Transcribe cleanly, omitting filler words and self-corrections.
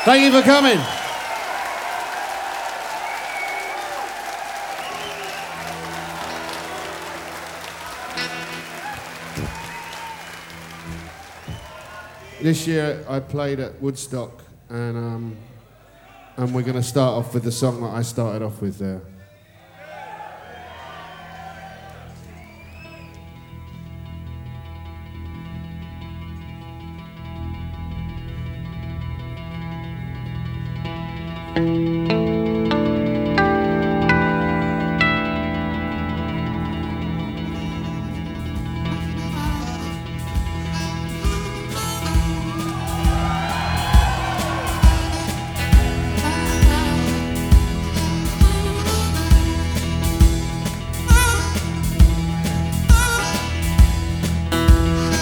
Thank you for coming. This year I played at Woodstock, and we're going to start off with the song that I started off with there.